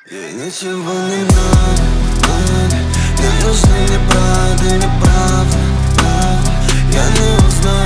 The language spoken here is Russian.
Ей ничего не надо, не нужна ни правда, ни правда. Я не узнаю.